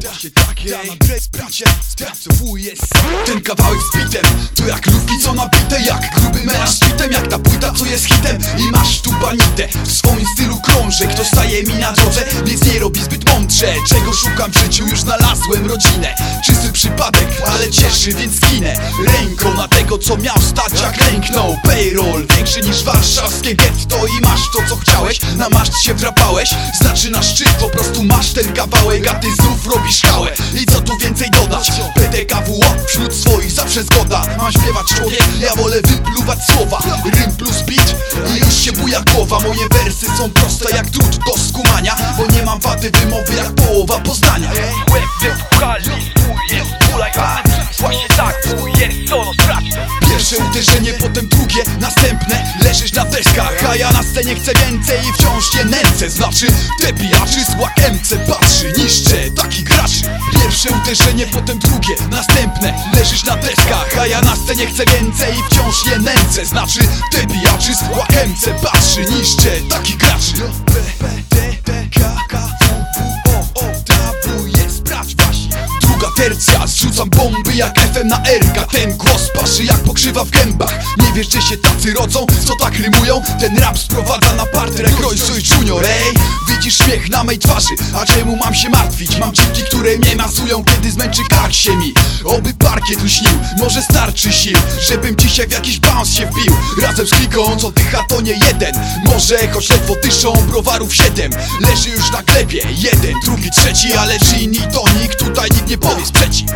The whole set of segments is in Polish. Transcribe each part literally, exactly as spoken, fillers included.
właśnie takie ja na break spracie, spracowuję sam. Ten kawałek z bitem to jak lówki co nabite, jak gruby melanż z bitem, jak ta płyta co jest hitem. I masz tu banitę, w swoim stylu krążę. Kto staje mi na drodze, nic nie robi zbyt mądrze. Czego szukam w życiu, już znalazłem rodzinę. Czysty przypadek, ale cieszy, więc skinę ręką na tego co miał stać, jak ręknął. Payroll większy niż warszawskie getto. I masz to co chciałeś, na maszt się wdrapałeś. Znaczy na szczyt, po prostu masz ten kawałek, a ty znów robisz kałę. I co tu więcej dodać? P D K W wśród swoich zawsze zgoda. Mam śpiewać człowiek, ja wolę wypluwać słowa. Rym plus beat i już się buja głowa. Moje wersy są proste jak trud do skumania, bo nie mam wady wymowy jak połowa Poznania. Łeb wypukali, swój jest kulaj. Właśnie tak, twój jest solo stracz. Pierwsze uderzenie, potem drugie, następne. Leżysz na deskach, a ja na scenie chcę więcej i wciąż je nęcę. Znaczy, te pijaczy z łakemce patrzy, niszczę takich graczy. Pierwsze uderzenie, potem drugie, następne. Leżysz na deskach, a ja na scenie chcę więcej i wciąż je nęcę. Znaczy, te pijaczy z łakemce patrzy, niszczę takich graczy. P, P, D, D, K, K, W, O, O, W, jest brać właśnie. Druga tercja, zrzucam bomby jak F M na R K. Ten głos paszy jak pokrzywa w gębach. Nie wiesz, że się tacy rodzą, co tak rymują? Ten rap sprowadza na parter jak Royce Junior. Ej, widzisz śmiech na mej twarzy, a czemu mam się martwić? Mam dziwki, które mnie masują, kiedy zmęczy kark się mi. Oby parkiet lśnił, może starczy sił, żebym dzisiaj w jakiś bounce się wbił. Razem z kliką, co dycha to nie jeden. Może choć ledwo dyszą, browarów siedem. Leży już na glebie, jeden, drugi, trzeci. Ale gin i tonik, tutaj nikt nie powie sprzeciw.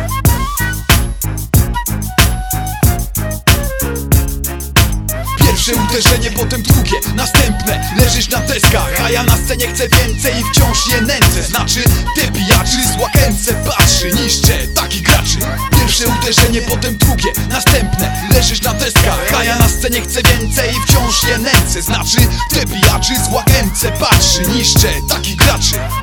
Pierwsze uderzenie, potem drugie, następne. Leżysz na deskach, a ja na scenie chcę więcej i wciąż je nęcę. Znaczy, te pijaczy z łakemce patrzy, niszczę takich graczy. Pierwsze uderzenie, potem drugie, następne. Leżysz na deskach, a ja na scenie chcę więcej i wciąż je nęcę. Znaczy, te pijaczy z łakemce patrzy, niszczę takich graczy.